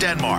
Denmark,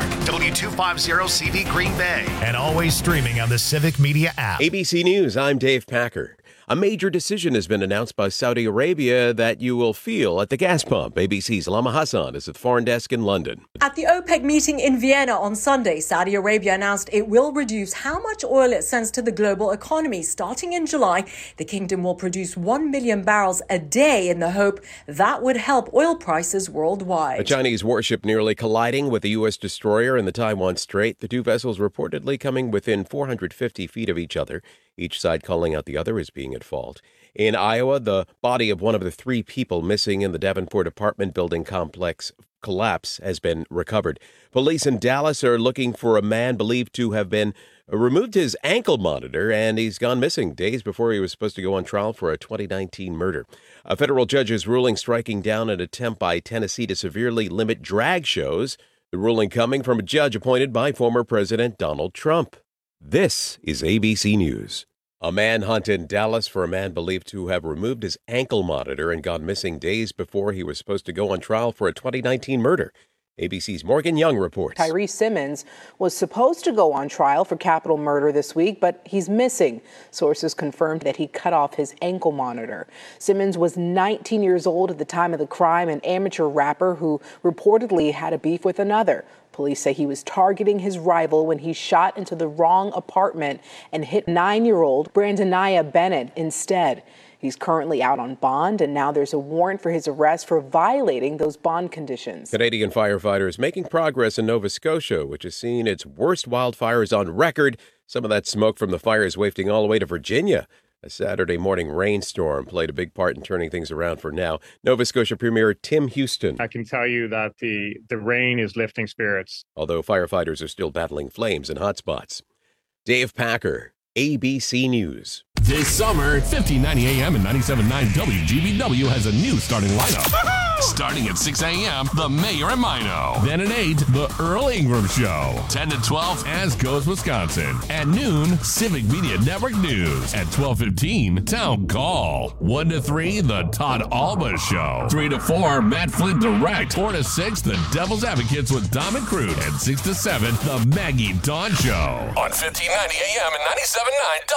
W250CV Green Bay, and always streaming on the Civic Media app. ABC News, I'm Dave Packer. A major decision has been announced by Saudi Arabia that you will feel at the gas pump. ABC's Lama Hassan is at the foreign desk in London. At the OPEC meeting in Vienna on Sunday, Saudi Arabia announced it will reduce how much oil it sends to the global economy. Starting in July, the kingdom will produce 1 million barrels a day in the hope that would help oil prices worldwide. A Chinese warship nearly colliding with a U.S. destroyer in the Taiwan Strait. The two vessels reportedly coming within 450 feet of each other, each side calling out the other as being at fault. In Iowa, the body of one of the three people missing in the Davenport apartment building complex collapse has been recovered. Police in Dallas are looking for a man believed to have been removed his ankle monitor, and he's gone missing days before he was supposed to go on trial for a 2019 murder. A federal judge's ruling striking down an attempt by Tennessee to severely limit drag shows. The ruling coming from a judge appointed by former President Donald Trump. This is ABC News. A manhunt in Dallas for a man believed to have removed his ankle monitor and gone missing days before he was supposed to go on trial for a 2019 murder. ABC's Morgan Young reports. Tyree Simmons was supposed to go on trial for capital murder this week, but he's missing. Sources confirmed that he cut off his ankle monitor. Simmons was 19 years old at the time of the crime, an amateur rapper who reportedly had a beef with another. Police say he was targeting his rival when he shot into the wrong apartment and hit 9-year-old Brandoniah Bennett instead. He's currently out on bond, and now there's a warrant for his arrest for violating those bond conditions. Canadian firefighters making progress in Nova Scotia, which has seen its worst wildfires on record. Some of that smoke from the fires wafting all the way to Virginia. A Saturday morning rainstorm played a big part in turning things around for now. Nova Scotia Premier Tim Houston. I can tell you that the rain is lifting spirits. Although firefighters are still battling flames in hot spots. Dave Packer, ABC News. This summer, 1590 AM and 97.9 WGBW has a new starting lineup. Starting at 6 a.m., The Mayor and Mino. Then at 8, The Earl Ingram Show. 10 to 12, As Goes Wisconsin. At noon, Civic Media Network News. At 12:15, Town Call. 1 to 3, The Todd Alba Show. 3 to 4, Matt Flint Direct. 4 to 6, The Devil's Advocates with Dom and Crude. And 6 to 7, The Maggie Dawn Show. On 1590 AM and 97.9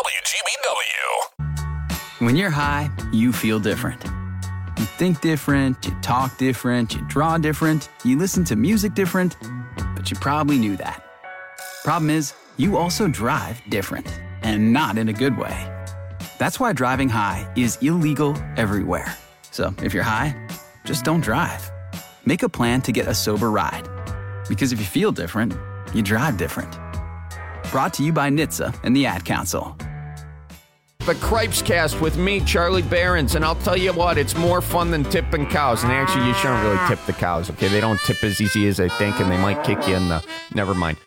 WGBW. When you're high, you feel different. You think different, you talk different, you draw different, you listen to music different, but you probably knew that. Problem is, you also drive different, and not in a good way. That's why driving high is illegal everywhere. So if you're high, just don't drive. Make a plan to get a sober ride. Because if you feel different, you drive different. Brought to you by NHTSA and the Ad Council. The Cripes Cast with me, Charlie Behrens, and I'll tell you what, it's more fun than tipping cows. And actually, you shouldn't really tip the cows, okay? They don't tip as easy as they think, and they might kick you in the... Never mind.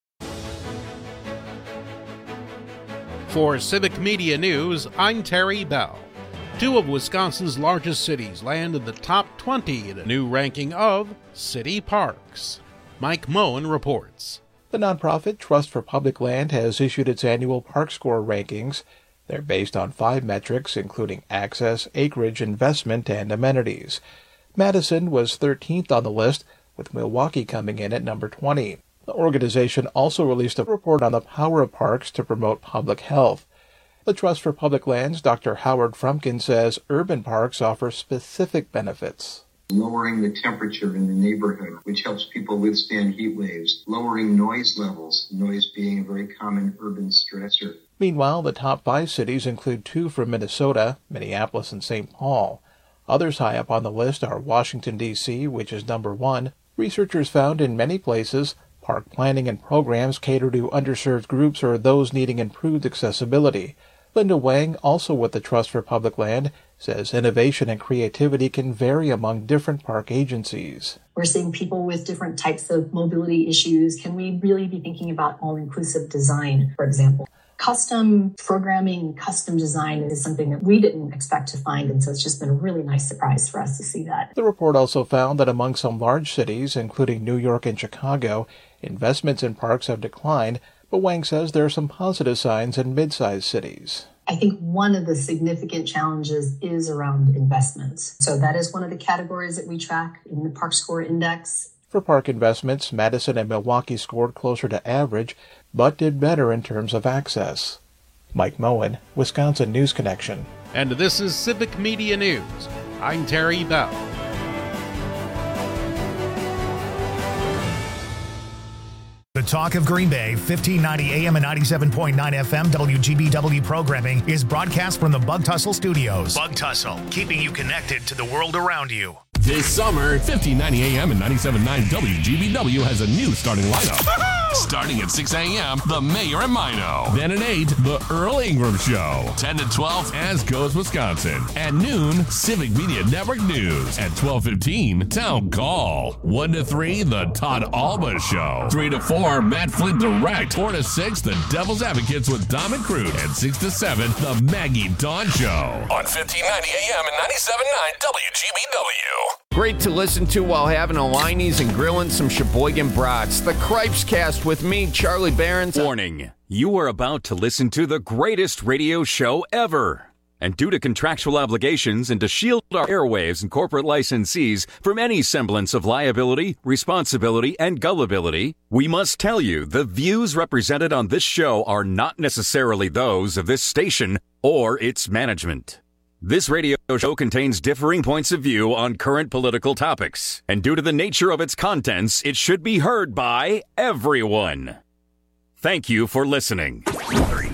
For Civic Media News, I'm Terry Bell. Two of Wisconsin's largest cities land in the top 20 in a new ranking of city parks. Mike Moen reports. The nonprofit Trust for Public Land has issued its annual park score rankings. They're based on 5 metrics, including access, acreage, investment, and amenities. Madison was 13th on the list, with Milwaukee coming in at number 20. The organization also released a report on the power of parks to promote public health. The Trust for Public Lands, Dr. Howard Frumkin, says urban parks offer specific benefits. Lowering the temperature in the neighborhood, which helps people withstand heat waves. Lowering noise levels, noise being a very common urban stressor. Meanwhile, the top 5 cities include 2 from Minnesota, Minneapolis and St. Paul. Others high up on the list are Washington, D.C., which is number 1. Researchers found in many places, park planning and programs cater to underserved groups or those needing improved accessibility. Linda Wang, also with the Trust for Public Land, says innovation and creativity can vary among different park agencies. We're seeing people with different types of mobility issues. Can we really be thinking about all-inclusive design, for example? Custom programming, custom design is something that we didn't expect to find, and so it's just been a really nice surprise for us to see that. The report also found that among some large cities, including New York and Chicago, investments in parks have declined, but Wang says there are some positive signs in mid-sized cities. I think one of the significant challenges is around investments. So that is one of the categories that we track in the Park Score Index. For park investments, Madison and Milwaukee scored closer to average, but did better in terms of access. Mike Moen, Wisconsin News Connection. And this is Civic Media News. I'm Terry Bell. The Talk of Green Bay, 1590 AM and 97.9 FM WGBW programming is broadcast from the Bug Tussle Studios. Bug Tussle, keeping you connected to the world around you. This summer, 1590 AM and 97.9 WGBW has a new starting lineup. Starting at 6 a.m., The Mayor and Mino. Then at 8, The Earl Ingram Show. 10 to 12, As Goes Wisconsin. At noon, Civic Media Network News. At 12:15, Town Call. 1 to 3, The Todd Alba Show. 3 to 4, Matt Flint Direct. 4 to 6, The Devil's Advocates with Dom and Crude. And 6 to 7, The Maggie Dawn Show. On 1590 AM and 97.9 WGBW. Great to listen to while having a Liney's and grilling some Sheboygan brats. The Cripes Cast with me, Charlie Behrens. Warning, you are about to listen to the greatest radio show ever. And due to contractual obligations and to shield our airwaves and corporate licensees from any semblance of liability, responsibility, and gullibility, we must tell you the views represented on this show are not necessarily those of this station or its management. This radio show contains differing points of view on current political topics, and due to the nature of its contents, it should be heard by everyone. Thank you for listening. 3,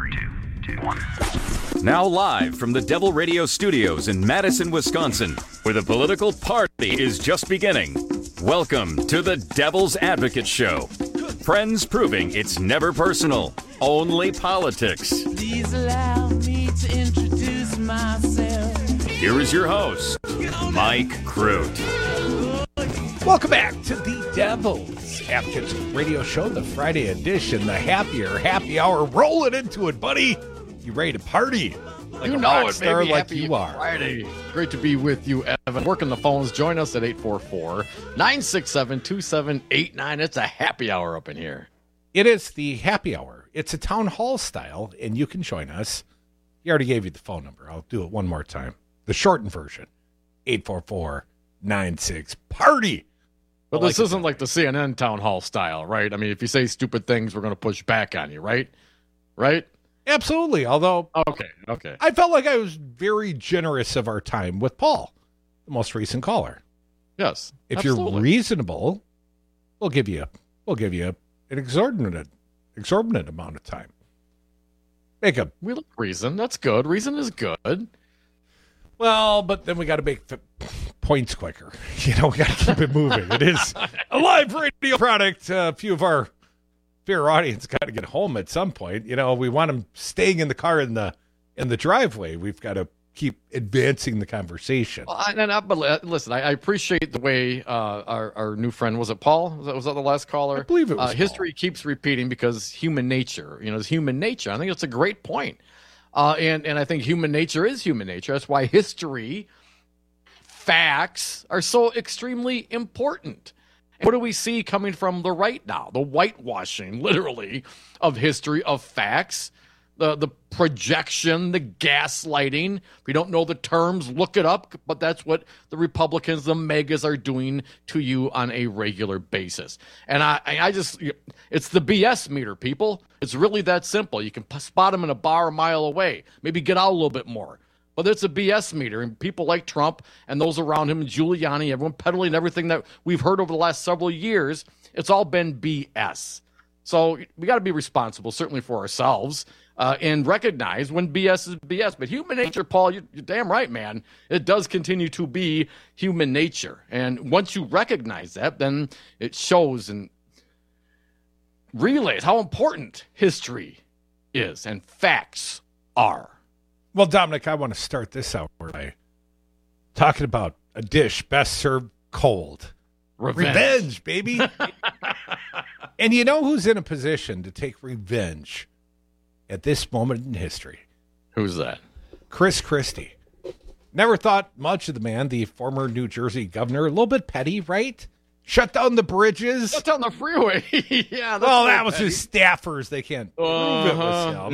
2, 1. Now live from the Devil Radio Studios in Madison, Wisconsin, where the political party is just beginning. Welcome to the Devil's Advocate Show. Friends proving it's never personal, only politics. Please allow me to introduce myself. Here is your host, Mike Crute. Welcome back to the Devil's Advocates Radio Show, the Friday edition, the happy hour. Rolling into it, buddy. You ready to party? Like you a know rock it, star baby. like Happy you are. Friday. Great to be with you, Evan. Working the phones. Join us at 844-967-2789. It's a happy hour up in here. It is the happy hour. It's a town hall style, and you can join us. He already gave you the phone number. I'll do it one more time. The shortened version, 844-96-PARTY. But this isn't like the CNN town hall style, right? I mean, if you say stupid things, we're going to push back on you, right? Right? Absolutely, although okay. I felt like I was very generous of our time with Paul, the most recent caller. Yes, if absolutely. You're reasonable, we'll give you an exorbitant amount of time. We like reason. That's good. Reason is good. Well, but then we got to make points quicker. We got to keep it moving. It is a live radio product. A few of our fair audience got to get home at some point. We want them staying in the car in the driveway. We've got to keep advancing the conversation. But listen, I appreciate the way our new friend, was it Paul? Was that the last caller? I believe it was history Paul. Keeps repeating because human nature. It's human nature. I think it's a great point. And I think human nature is human nature. That's why history, facts are so extremely important. What do we see coming from the right now? The whitewashing, literally, of history, of facts, the projection, the gaslighting. If you don't know the terms, look it up. But that's what the Republicans, the megas, are doing to you on a regular basis. And I just, it's the BS meter, people. It's really that simple. You can spot them in a bar a mile away. Maybe get out a little bit more. But it's a BS meter, and people like Trump and those around him, and Giuliani, everyone peddling everything that we've heard over the last several years, it's all been BS. So we got to be responsible, certainly for ourselves, and recognize when BS is BS. But human nature, Paul, you're damn right, man. It does continue to be human nature. And once you recognize that, then it shows and relays how important history is and facts are. Well, Dominic, I want to start this out by talking about a dish best served cold. Revenge, baby. And you know who's in a position to take revenge at this moment in history? Who's that? Chris Christie. Never thought much of the man, the former New Jersey governor. A little bit petty, right? Shut down the bridges. Shut down the freeway. Yeah. Well, that was his staffers. They can't prove it was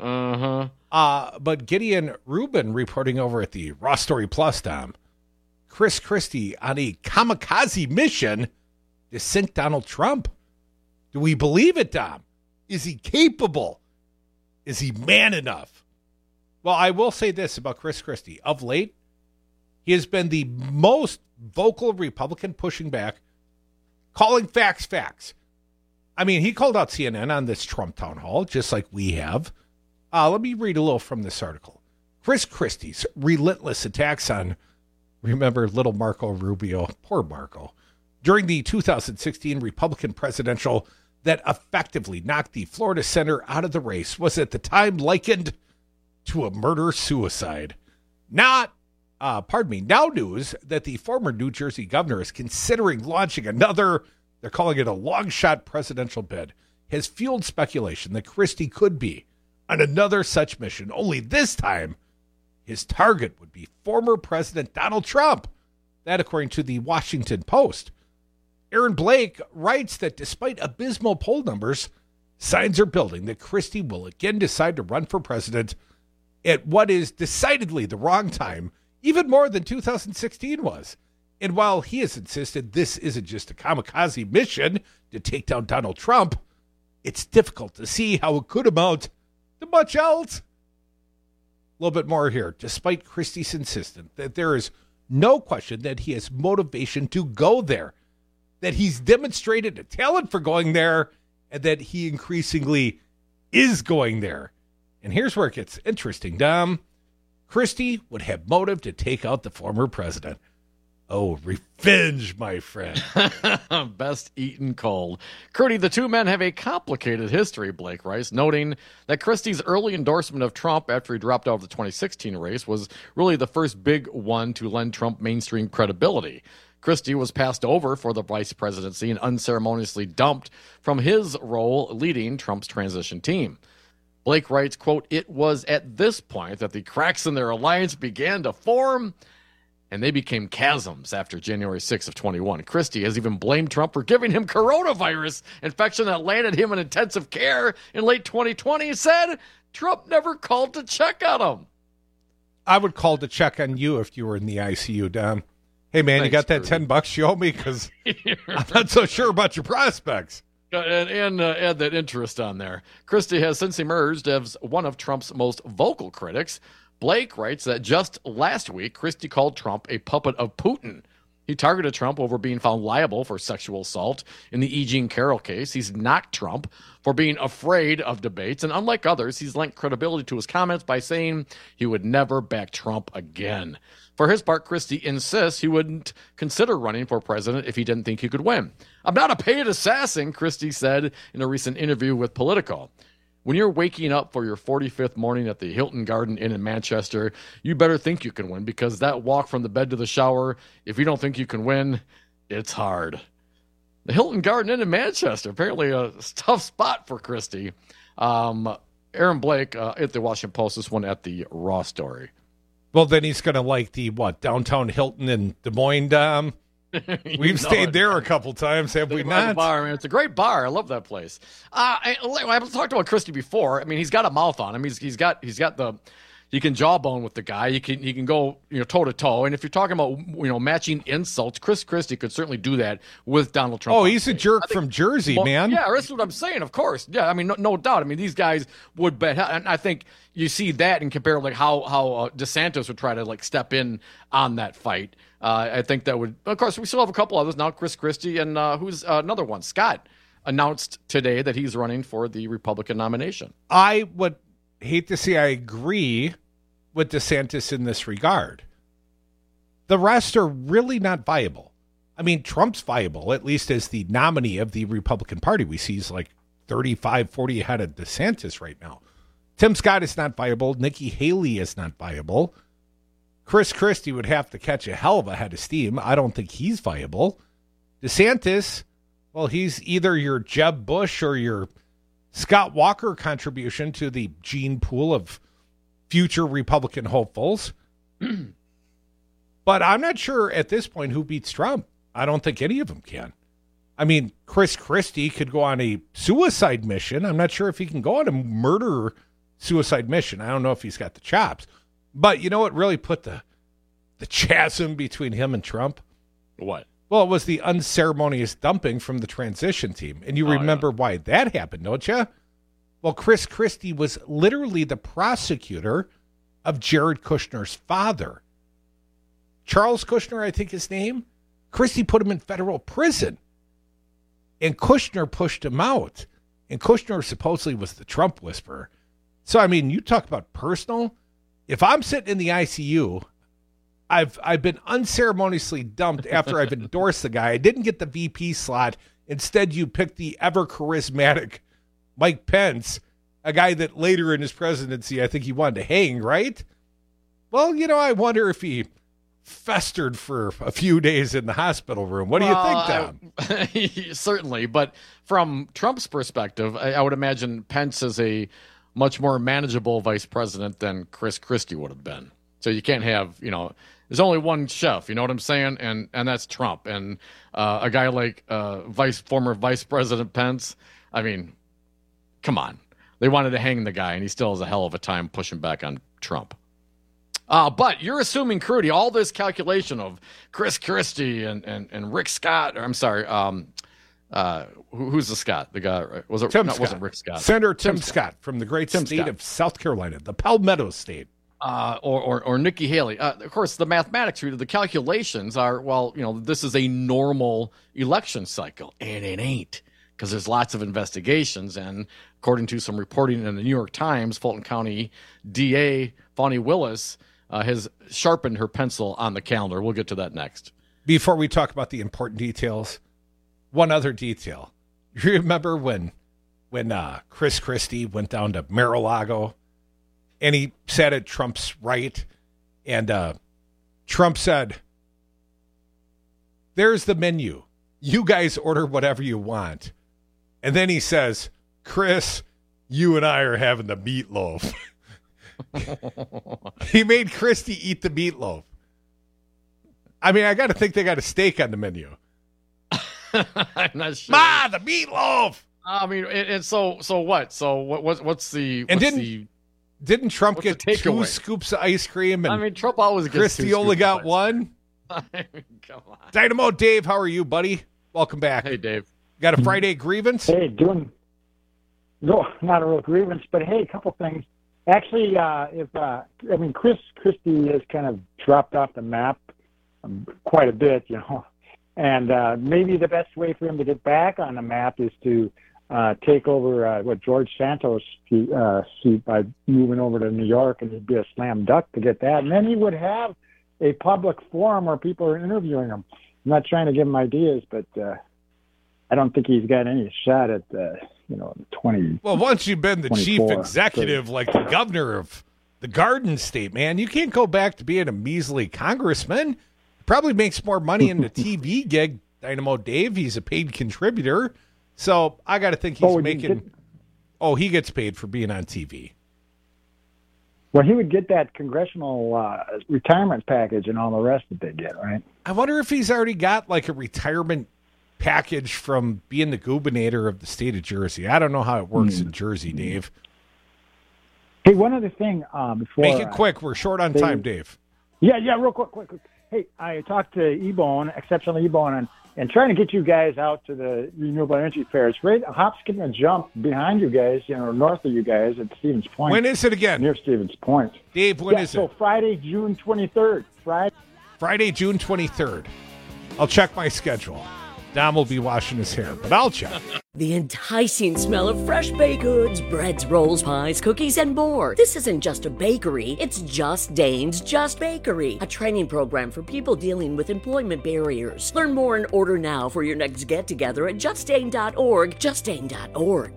him. But Gideon Rubin reporting over at the Raw Story Plus, Dom. Chris Christie on a kamikaze mission to sink Donald Trump. Do we believe it, Dom? Is he capable? Is he man enough? Well, I will say this about Chris Christie. Of late, he has been the most vocal Republican pushing back, calling facts facts. I mean, he called out CNN on this Trump town hall, just like we have. Let me read a little from this article. Chris Christie's relentless attacks on, remember, little Marco Rubio, poor Marco, during the 2016 Republican presidential that effectively knocked the Florida senator out of the race was at the time likened to a murder-suicide. Now news that the former New Jersey governor is considering launching another, they're calling it a long-shot presidential bid, has fueled speculation that Christie could be on another such mission, only this time his target would be former President Donald Trump. That according to the Washington Post. Aaron Blake writes that despite abysmal poll numbers, signs are building that Christie will again decide to run for president at what is decidedly the wrong time, even more than 2016 was. And while he has insisted this isn't just a kamikaze mission to take down Donald Trump, it's difficult to see how it could amount to much else. A little bit more here. Despite Christie's insistence that there is no question that he has motivation to go there, that he's demonstrated a talent for going there, and that he increasingly is going there. And here's where it gets interesting, Dom. Christie would have motive to take out the former president. Oh, revenge, my friend. Best eaten cold. Curdy, the two men have a complicated history, Blake writes, noting that Christie's early endorsement of Trump after he dropped out of the 2016 race was really the first big one to lend Trump mainstream credibility. Christie was passed over for the vice presidency and unceremoniously dumped from his role leading Trump's transition team. Blake writes, quote, "It was at this point that the cracks in their alliance began to form, and they became chasms after January 6th of 21. Christie has even blamed Trump for giving him coronavirus infection that landed him in intensive care in late 2020. He said Trump never called to check on him." I would call to check on you if you were in the ICU, Dom. Hey, man, you got that $10 you owe me? Because I'm not so sure about your prospects. And add that interest on there. Christie has since emerged as one of Trump's most vocal critics. Blake writes that just last week, Christie called Trump a puppet of Putin. He targeted Trump over being found liable for sexual assault in the E. Jean Carroll case. He's knocked Trump for being afraid of debates. And unlike others, he's lent credibility to his comments by saying he would never back Trump again. For his part, Christie insists he wouldn't consider running for president if he didn't think he could win. "I'm not a paid assassin," Christie said in a recent interview with Politico. "When you're waking up for your 45th morning at the Hilton Garden Inn in Manchester, you better think you can win, because that walk from the bed to the shower, if you don't think you can win, it's hard." The Hilton Garden Inn in Manchester, apparently a tough spot for Christie. Aaron Blake at the Washington Post, this one at the Raw Story. Well, then he's going to like the, downtown Hilton in Des Moines, Dom? We've stayed there a couple times, have we not? Bar, man. It's a great bar. I love that place. I've talked about Christie before. I mean, he's got a mouth on him. He's got the. You can jawbone with the guy. He can go toe to toe. And if you're talking about matching insults, Chris Christie could certainly do that with Donald Trump. Oh, he's a jerk from Jersey, man. Yeah, that's what I'm saying. Of course. Yeah, I mean, no doubt. I mean, these guys would bet. And I think you see that and compare how DeSantis would try to step in on that fight. I think that would. Of course, we still have a couple others now. Chris Christie and who's another one? Scott announced today that he's running for the Republican nomination. I would hate to say I agree with DeSantis in this regard. The rest are really not viable. I mean, Trump's viable, at least as the nominee of the Republican Party. We see he's 35, 40 ahead of DeSantis right now. Tim Scott is not viable. Nikki Haley is not viable. Chris Christie would have to catch a hell of a head of steam. I don't think he's viable. DeSantis, well, he's either your Jeb Bush or your Scott Walker contribution to the gene pool of future Republican hopefuls. But I'm not sure at this point who beats Trump. I don't think any of them can. I mean, Chris Christie could go on a suicide mission. I'm not sure if he can go on a murder-suicide mission. I don't know if he's got the chops. But you know what really put the the chasm between him and Trump? What? Well, it was the unceremonious dumping from the transition team. And you remember why that happened, don't you? Well, Chris Christie was literally the prosecutor of Jared Kushner's father. Charles Kushner, I think his name. Christie put him in federal prison. And Kushner pushed him out. And Kushner supposedly was the Trump whisperer. So, I mean, you talk about personal. If I'm sitting in the ICU, I've been unceremoniously dumped after I've endorsed the guy. I didn't get the VP slot. Instead, you picked the ever charismatic Mike Pence, a guy that later in his presidency, I think he wanted to hang, right? Well, you know, I wonder if he festered for a few days in the hospital room. What do you think, Tom? Certainly, but from Trump's perspective, I would imagine Pence is a much more manageable vice president than Chris Christie would have been. So you can't have, there's only one chef, you know what I'm saying? And that's Trump. And a guy like former Vice President Pence, I mean, come on. They wanted to hang the guy, and he still has a hell of a time pushing back on Trump. But you're assuming, Crudy, all this calculation of Chris Christie and Rick Scott, or I'm sorry, who's the Scott? The guy, was it? Tim no, Scott. It wasn't Rick Scott. Senator Tim Scott from the great state of South Carolina, the Palmetto State. Or Nikki Haley. Of course, the mathematics, the calculations are, this is a normal election cycle, and it ain't, because there's lots of investigations, and according to some reporting in the New York Times, Fulton County DA Fani Willis has sharpened her pencil on the calendar. We'll get to that next. Before we talk about the important details, one other detail. You remember when Chris Christie went down to Mar-a-Lago and he sat at Trump's right, and Trump said, "There's the menu. You guys order whatever you want." And then he says, "Chris, you and I are having the meatloaf." He made Christie eat the meatloaf. I mean, I got to think they got a steak on the menu. I'm not sure. Ma, the meatloaf. I mean, and so what? So what's the? Didn't Trump get 2 scoops of ice cream? And I mean, Trump always gets Christie only got one. I mean, come on. Dynamo Dave, how are you, buddy? Welcome back. Hey, Dave. Got a Friday grievance? Hey, no, not a real grievance, but hey, a couple things. Actually, Chris Christie has kind of dropped off the map quite a bit, and maybe the best way for him to get back on the map is to take over George Santos' seat by moving over to New York, and it'd be a slam dunk to get that. And then he would have a public forum where people are interviewing him. I'm not trying to give him ideas, but I don't think he's got any shot at 20. Well, once you've been the chief executive, like the governor of the Garden State, man, you can't go back to being a measly congressman. Probably makes more money in the TV gig, Dynamo Dave. He's a paid contributor. So I got to think he's making. He gets paid for being on TV. Well, he would get that congressional retirement package and all the rest that they get, right? I wonder if he's already got like a retirement package from being the gubernator of the state of Jersey. I don't know how it works in Jersey, Dave. Hey, one other thing before. Make it quick. We're short on time, Dave. Yeah, real quick. Hey, I talked to Exceptional E-Bone, and trying to get you guys out to the renewable energy fair. It's right, a hop, skip, and a jump behind you guys, north of you guys at Stevens Point. When is it again? Near Stevens Point. Dave, when is it? So Friday, June 23rd. Friday, June 23rd. I'll check my schedule. Dom will be washing his hair, but I'll check. The enticing smell of fresh baked goods, breads, rolls, pies, cookies, and more. This isn't just a bakery, it's Just Dane's Just Bakery, a training program for people dealing with employment barriers. Learn more and order now for your next get-together at justdane.org, justdane.org.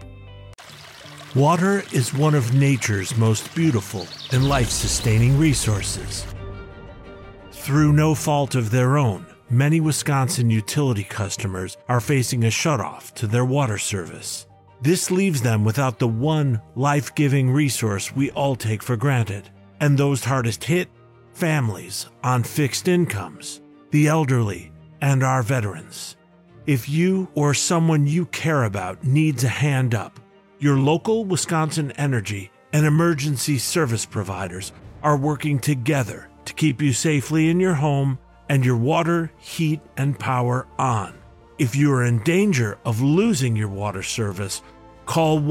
Water is one of nature's most beautiful and life-sustaining resources. Through no fault of their own, many Wisconsin utility customers are facing a shutoff to their water service. This leaves them without the one life-giving resource we all take for granted. And those hardest hit? Families on fixed incomes, the elderly, and our veterans. If you or someone you care about needs a hand up, your local Wisconsin Energy and emergency service providers are working together to keep you safely in your home and your water, heat, and power on. If you are in danger of losing your water service, call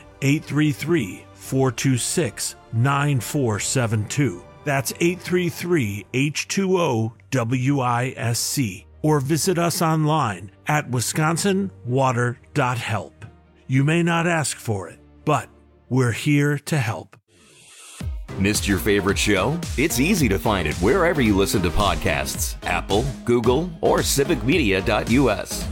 1-833-426-9472. That's 833-H2O-WISC. Or visit us online at wisconsinwater.help. You may not ask for it, but we're here to help. Missed your favorite show? It's easy to find it wherever you listen to podcasts. Apple, Google, or civicmedia.us.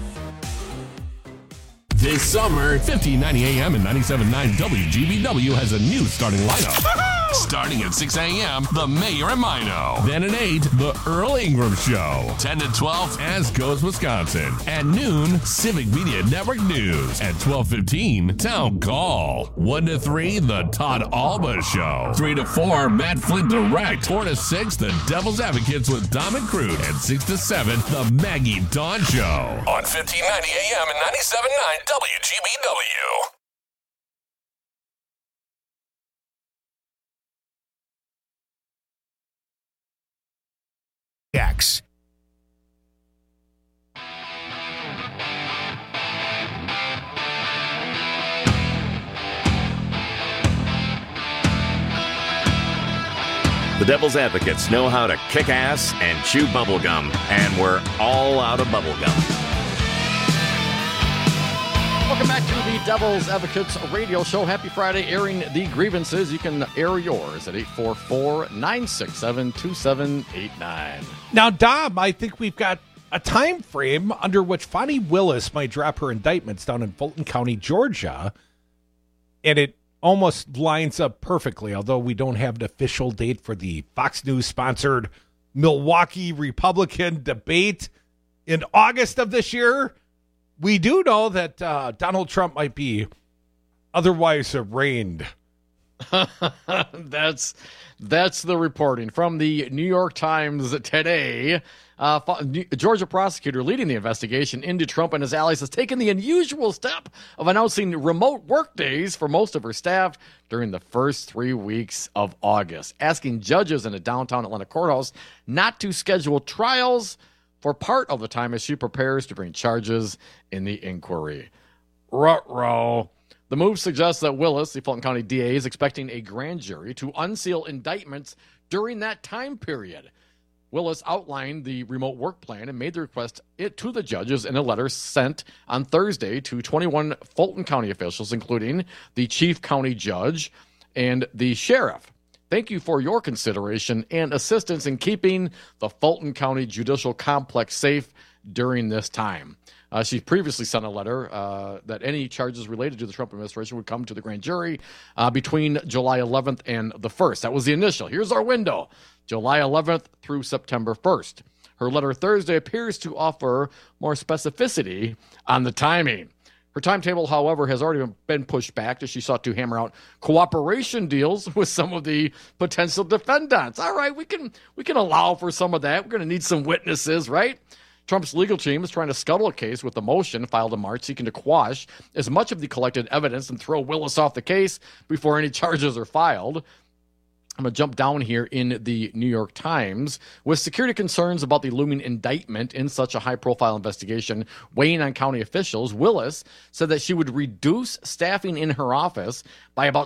This summer, 1590 AM and 97.9 WGBW has a new starting lineup. Starting at 6 a.m., The Mayor and Mino. Then at 8, The Earl Ingram Show. 10 to 12, As Goes Wisconsin. At noon, Civic Media Network News. At 12:15, Town Call. 1 to 3, The Todd Alba Show. 3 to 4, Matt Flint Direct. 4 to 6, The Devil's Advocates with Dom and Crude. And 6 to 7, The Maggie Dawn Show. On 1590 AM and 97.9 WGBW. X. The Devil's Advocates know how to kick ass and chew bubblegum, and we're all out of bubblegum. Welcome back to the Devil's Advocates radio show. Happy Friday, airing the grievances. You can air yours at 844-967-2789. Now, Dom, I think we've got a time frame under which Fani Willis might drop her indictments down in Fulton County, Georgia, and it almost lines up perfectly, although we don't have an official date for the Fox News-sponsored Milwaukee Republican debate in August of this year. We do know that Donald Trump might be otherwise arraigned. That's the reporting from the New York Times today. Georgia prosecutor leading the investigation into Trump and his allies has taken the unusual step of announcing remote work days for most of her staff during the first 3 weeks of August, asking judges in a downtown Atlanta courthouse not to schedule trials for part of the time as she prepares to bring charges in the inquiry. Ruh-roh. The move suggests that Willis, the Fulton County DA, is expecting a grand jury to unseal indictments during that time period. Willis outlined the remote work plan and made the request to the judges in a letter sent on Thursday to 21 Fulton County officials, including the chief county judge and the sheriff. Thank you for your consideration and assistance in keeping the Fulton County Judicial Complex safe during this time. She previously sent a letter that any charges related to the Trump administration would come to the grand jury between July 11th and the 1st. That was the initial. Here's our window, July 11th through September 1st. Her letter Thursday appears to offer more specificity on the timing. Her timetable, however, has already been pushed back as she sought to hammer out cooperation deals with some of the potential defendants. All right, we can allow for some of that. We're going to need some witnesses, right? Trump's legal team is trying to scuttle a case with a motion filed in March seeking to quash as much of the collected evidence and throw Willis off the case before any charges are filed. I'm going to jump down here in the New York Times. With security concerns about the looming indictment in such a high-profile investigation weighing on county officials, Willis said that she would reduce staffing in her office by about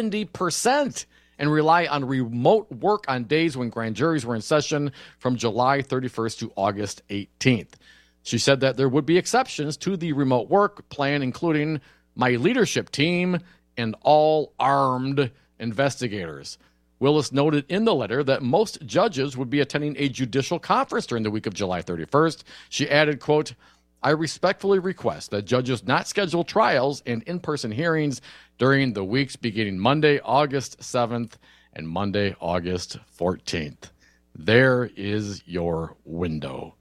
70% and rely on remote work on days when grand juries were in session from July 31st to August 18th. She said that there would be exceptions to the remote work plan, including my leadership team and all armed investigators. Willis noted in the letter that most judges would be attending a judicial conference during the week of July 31st. She added, quote, I respectfully request that judges not schedule trials and in-person hearings during the weeks beginning Monday, August 7th and Monday, August 14th. There is your window.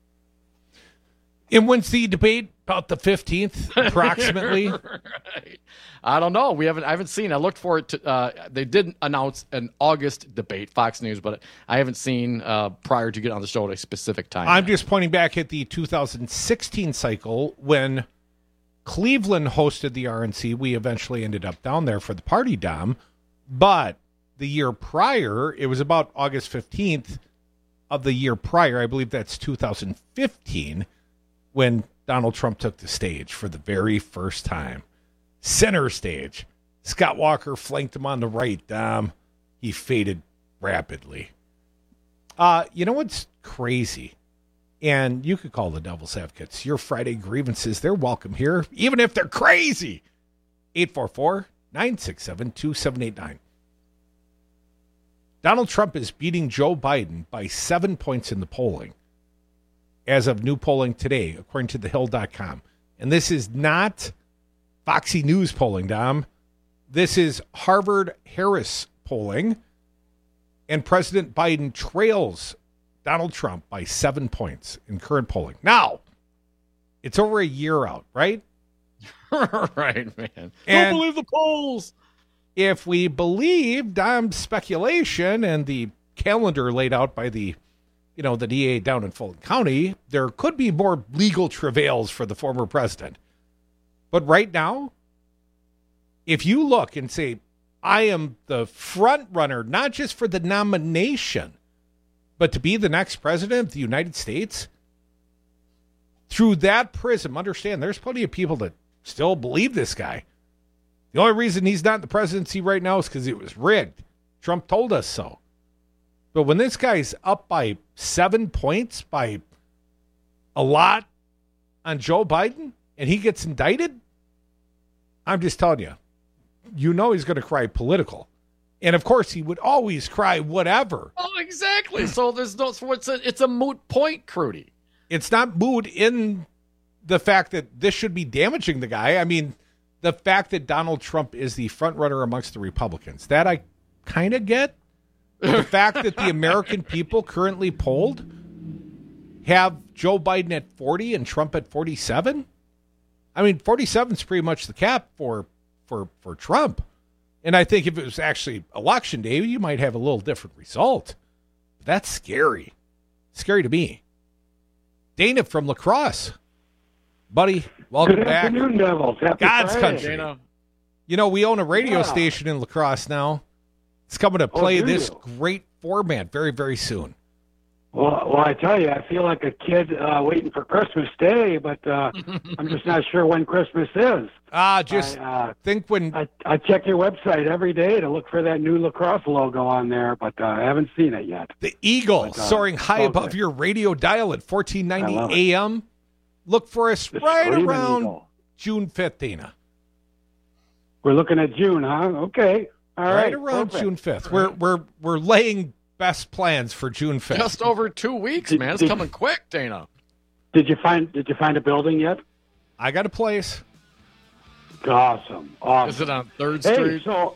And when's the debate? About the 15th, approximately? Right. I don't know. I haven't seen. I looked for it. They did announce an August debate, Fox News, but I haven't seen prior to get on the show at a specific time. I'm just pointing back at the 2016 cycle when Cleveland hosted the RNC. We eventually ended up down there for the party, Dom. But the year prior, it was about August 15th of the year prior. I believe that's 2015 when Donald Trump took the stage for the very first time. Center stage. Scott Walker flanked him on the right. He faded rapidly. You know what's crazy? And you could call the devil's advocates. Your Friday grievances, they're welcome here, even if they're crazy. 844-967-2789. Donald Trump is beating Joe Biden by 7 points in the polling as of new polling today, according to thehill.com. And this is not Foxy News polling, Dom. This is Harvard-Harris polling. And President Biden trails Donald Trump by 7 points in current polling. Now, it's over a year out, right? Right, man. And don't believe the polls. If we believe Dom's speculation and the calendar laid out by the DA down in Fulton County, there could be more legal travails for the former president. But right now, if you look and say, I am the front runner, not just for the nomination, but to be the next president of the United States, through that prism, understand there's plenty of people that still believe this guy. The only reason he's not in the presidency right now is because it was rigged. Trump told us so. But when this guy's up by 7 points, by a lot on Joe Biden, and he gets indicted, I'm just telling you, you know he's going to cry political. And, of course, he would always cry whatever. Oh, exactly. So it's a moot point, Crudy. It's not moot in the fact that this should be damaging the guy. I mean, the fact that Donald Trump is the front runner amongst the Republicans, that I kind of get. The fact that the American people currently polled have Joe Biden at 40 and Trump at 47. I mean, 47 is pretty much the cap for Trump. And I think if it was actually election day, you might have a little different result. But that's scary. Scary to me. Dana from La Crosse. Buddy, welcome Good back. afternoon, Devils. Happy God's Friday. country. Dana. You know, we own a radio station in La Crosse now. It's coming to play this great format very, very soon. Well, I tell you, I feel like a kid waiting for Christmas Day, but I'm just not sure when Christmas is. Think when... I check your website every day to look for that new La Crosse logo on there, but I haven't seen it yet. The Eagle soaring high above your radio dial at 1490 AM. Look for us right around Eagle. June 5th, Dana. We're looking at June, huh? Okay. All right. Right around June 5th. We're laying best plans for June 5th. Just over 2 weeks, man. It's coming quick, Dana. Did you find a building yet? I got a place. Awesome. Is it on 3rd Street? So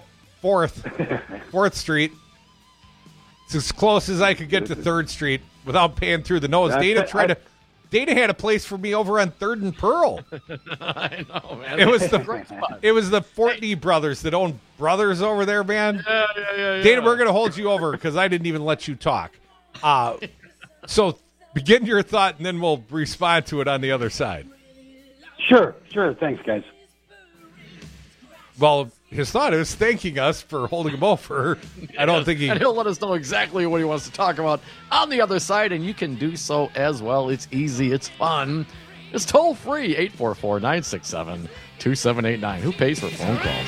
4th Street. It's as close as I could get to 3rd Street without paying through the nose. Dana had a place for me over on 3rd and Pearl. I know, man. It was the Fortney brothers that own Brothers over there, man. Yeah. Dana, we're going to hold you over because I didn't even let you talk. So begin your thought, and then we'll respond to it on the other side. Sure. Thanks, guys. Well, his thought is thanking us for holding him over. I don't think And he'll let us know exactly what he wants to talk about on the other side, and you can do so as well. It's easy. It's fun. It's toll-free, 844-967-2789. Who pays for phone calls?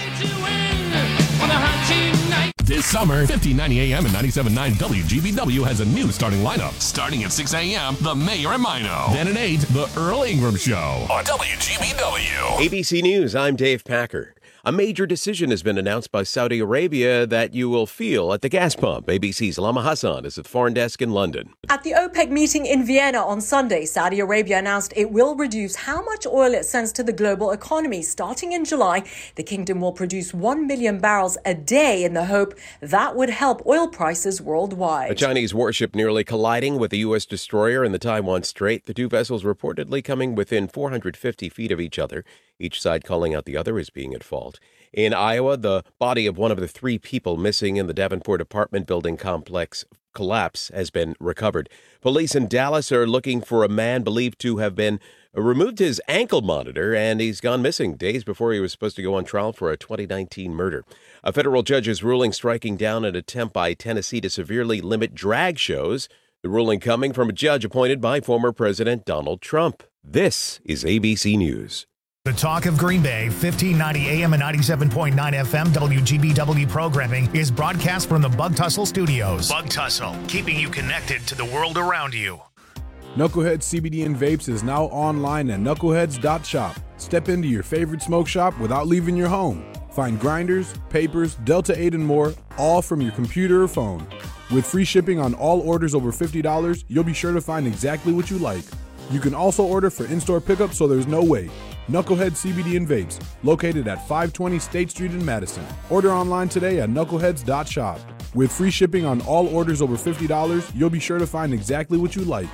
This summer, 1590 AM and 97.9 WGBW has a new starting lineup. Starting at 6 a.m., The Mayor and Mino. Then at 8, The Earl Ingram Show on WGBW. ABC News, I'm Dave Packer. A major decision has been announced by Saudi Arabia that you will feel at the gas pump. ABC's Lama Hassan is at the foreign desk in London. At the OPEC meeting in Vienna on Sunday, Saudi Arabia announced it will reduce how much oil it sends to the global economy. Starting in July, the kingdom will produce 1 million barrels a day in the hope that would help oil prices worldwide. A Chinese warship nearly colliding with a U.S. destroyer in the Taiwan Strait. The two vessels reportedly coming within 450 feet of each other. Each side calling out the other as being at fault. In Iowa, the body of one of the 3 people missing in the Davenport apartment building complex collapse has been recovered. Police in Dallas are looking for a man believed to have been removed his ankle monitor, and he's gone missing days before he was supposed to go on trial for a 2019 murder. A federal judge's ruling striking down an attempt by Tennessee to severely limit drag shows. The ruling coming from a judge appointed by former President Donald Trump. This is ABC News. The Talk of Green Bay, 1590 AM and 97.9 FM WGBW programming is broadcast from the Bug Tussle Studios. Bug Tussle, keeping you connected to the world around you. Knuckleheads CBD and Vapes is now online at knuckleheads.shop. Step into your favorite smoke shop without leaving your home. Find grinders, papers, Delta 8 and more, all from your computer or phone. With free shipping on all orders over $50, you'll be sure to find exactly what you like. You can also order for in-store pickup so there's no wait. Knucklehead CBD and Vapes, located at 520 State Street in Madison. Order online today at knuckleheads.shop. With free shipping on all orders over $50, you'll be sure to find exactly what you like.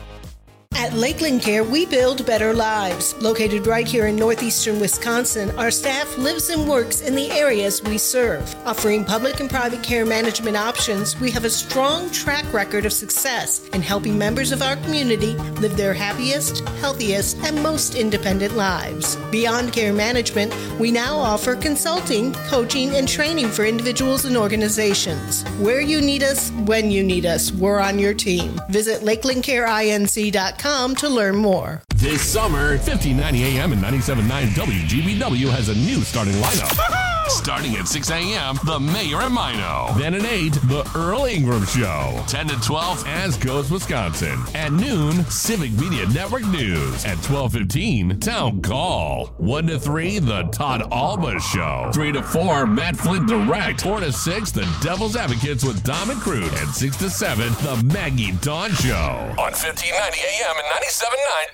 At Lakeland Care, we build better lives. Located right here in northeastern Wisconsin, our staff lives and works in the areas we serve. Offering public and private care management options, we have a strong track record of success in helping members of our community live their happiest, healthiest, and most independent lives. Beyond care management, we now offer consulting, coaching, and training for individuals and organizations. Where you need us, when you need us, we're on your team. Visit LakelandCareINC.com to learn more. This summer, 1590 AM and 97.9 WGBW has a new starting lineup. Starting at 6 a.m., The Mayor and Mino. Then at 8, The Earl Ingram Show. 10 to 12, As Goes Wisconsin. At noon, Civic Media Network News. At 12:15, Town Call. 1 to 3, The Todd Alba Show. 3 to 4, Matt Flint Direct. 4 to 6, The Devil's Advocates with Dom and Crude. And 6 to 7, The Maggie Dawn Show. On 1590 AM and 97.9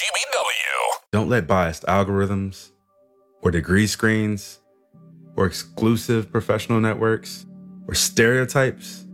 WGBW. Don't let biased algorithms or degree screens or exclusive professional networks or stereotypes.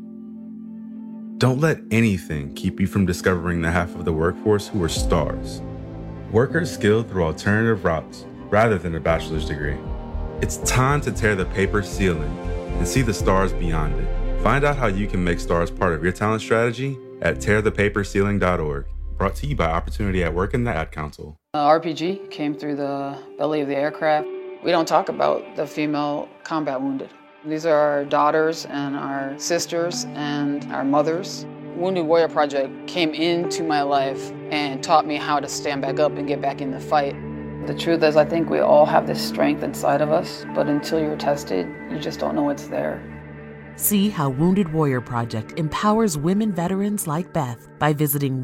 Don't let anything keep you from discovering the half of the workforce who are stars. Workers skilled through alternative routes rather than a bachelor's degree. It's time to tear the paper ceiling and see the stars beyond it. Find out how you can make stars part of your talent strategy at tearthepaperceiling.org. Brought to you by Opportunity at Work and the Ad Council. RPG came through the belly of the aircraft. We don't talk about the female combat wounded. These are our daughters and our sisters and our mothers. Wounded Warrior Project came into my life and taught me how to stand back up and get back in the fight. The truth is, I think we all have this strength inside of us, but until you're tested, you just don't know it's there. See how Wounded Warrior Project empowers women veterans like Beth by visiting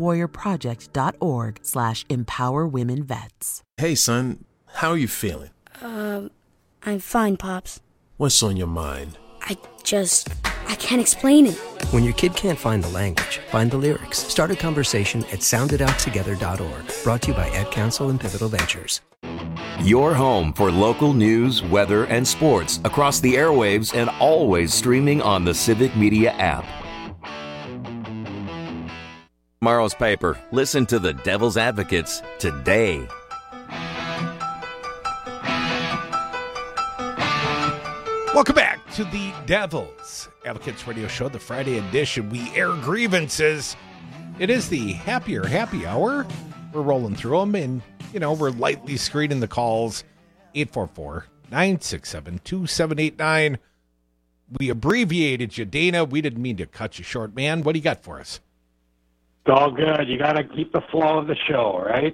woundedwarriorproject.org/empowerwomenvets. Hey, son, how are you feeling? I'm fine, Pops. What's on your mind? I can't explain it. When your kid can't find the language, find the lyrics. Start a conversation at sounditouttogether.org. Brought to you by Ad Council and Pivotal Ventures. Your home for local news, weather, and sports across the airwaves and always streaming on the Civic Media app. Tomorrow's paper. Listen to the Devil's Advocates today. Welcome back to the Devil's Advocates Radio Show, the Friday edition. We air grievances. It is the happier happy hour. We're rolling through them, and, we're lightly screening the calls. 844-967-2789. We abbreviated you, Dana. We didn't mean to cut you short, man. What do you got for us? It's all good. You got to keep the flow of the show, right?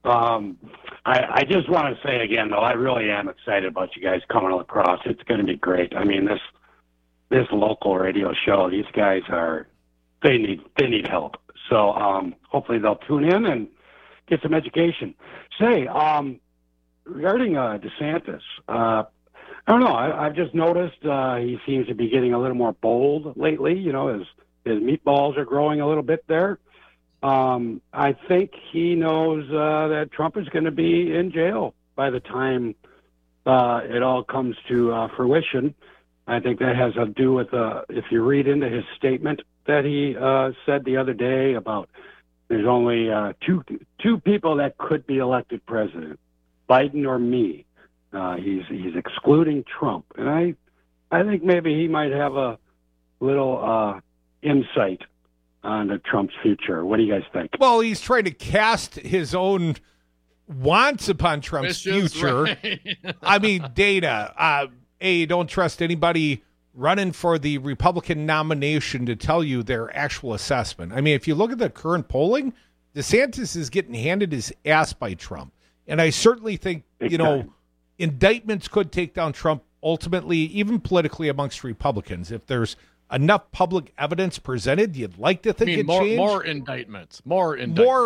I just want to say again, though, I really am excited about you guys coming across. It's going to be great. I mean, this local radio show, these guys they need help. So hopefully they'll tune in and get some education. Say, regarding DeSantis, I don't know. I've just noticed he seems to be getting a little more bold lately. His meatballs are growing a little bit there. I think he knows that Trump is going to be in jail by the time it all comes to fruition. I think that has to do with, if you read into his statement that he said the other day about there's only two people that could be elected president, Biden or me. He's excluding Trump. And I think maybe he might have a little insight on Trump's future. What do you guys think? Well, he's trying to cast his own wants upon Trump's future. Right. I mean, Dana, don't trust anybody running for the Republican nomination to tell you their actual assessment. I mean, if you look at the current polling, DeSantis is getting handed his ass by Trump. And I certainly think, indictments could take down Trump ultimately, even politically amongst Republicans. If there's enough public evidence presented, you'd like to think more indictments. More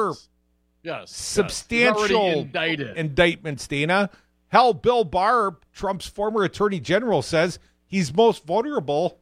substantial indictments, Dana. Hell, Bill Barr, Trump's former attorney general, says he's most vulnerable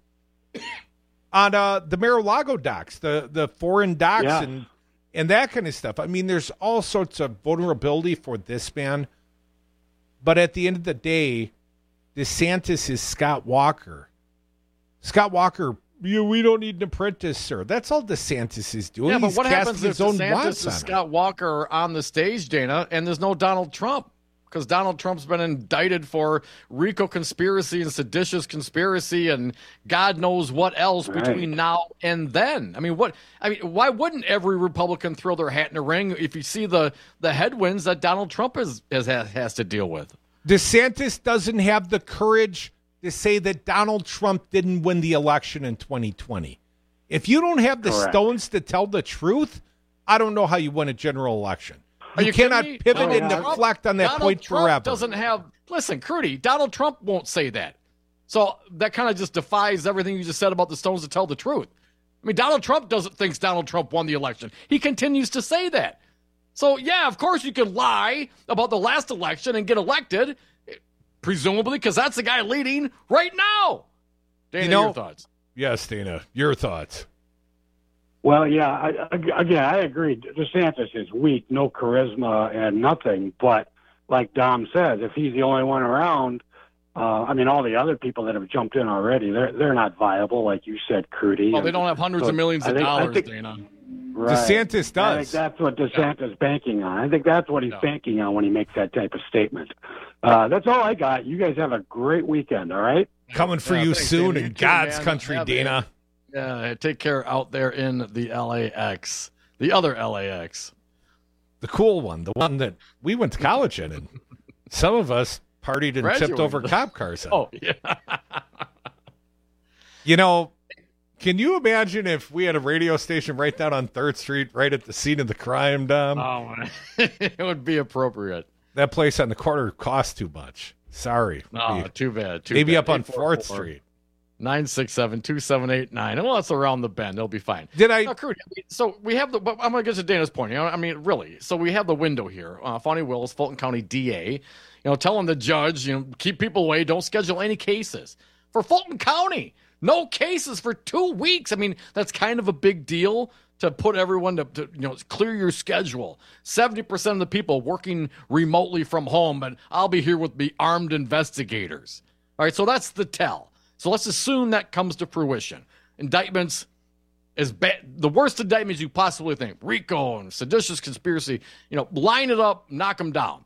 on the Mar-a-Lago docs, the foreign docs and that kind of stuff. I mean, there's all sorts of vulnerability for this man. But at the end of the day, DeSantis is Scott Walker. Scott Walker, we don't need an apprentice, sir. That's all DeSantis is doing. Yeah, but He's what happens if DeSantis is Scott Walker on the stage, Dana, and there's no Donald Trump? Because Donald Trump's been indicted for RICO conspiracy and seditious conspiracy and God knows what else between now and then. Why wouldn't every Republican throw their hat in the ring if you see the headwinds that Donald Trump has to deal with? DeSantis doesn't have the courage to say that Donald Trump didn't win the election in 2020. If you don't have the stones to tell the truth, I don't know how you win a general election. You cannot pivot and deflect on that Donald point Trump forever. Doesn't have. Listen, Crudy, Donald Trump won't say that. So that kind of just defies everything you just said about the stones to tell the truth. I mean, Donald Trump thinks Donald Trump won the election. He continues to say that. So, yeah, of course you can lie about the last election and get elected, presumably, because that's the guy leading right now. Dana, your thoughts? Yes, Dana, your thoughts. Well, yeah, I agree. DeSantis is weak, no charisma and nothing. But like Dom says, if he's the only one around, all the other people that have jumped in already, they're not viable, like you said, Crudy. Well, they don't have hundreds of millions of dollars, Dana. Right. DeSantis does. I think that's what DeSantis is banking on. I think that's what he's banking on when he makes that type of statement. That's all I got. You guys have a great weekend, all right? Coming for you soon in God's country, Dana. Yeah, take care out there in the LAX. The other LAX. The cool one. The one that we went to college in. And some of us partied and tipped over cop cars on. Oh, yeah. Can you imagine if we had a radio station right down on 3rd Street, right at the scene of the crime, Dom? Oh, it would be appropriate. That place on the corner costs too much. Sorry. Oh, too bad. Maybe up on 4th Street. 967-2789. Well, it's around the bend. They'll be fine. So we have but I'm going to get to Dana's point. Really. So we have the window here. Fonnie Willis, Fulton County DA, telling the judge, keep people away. Don't schedule any cases. For Fulton County, no cases for 2 weeks. That's kind of a big deal to put everyone to clear your schedule. 70% of the people working remotely from home, but I'll be here with the armed investigators. All right, so that's the tell. So let's assume that comes to fruition. Indictments as bad, the worst indictments you possibly think. RICO and seditious conspiracy. Line it up, knock them down.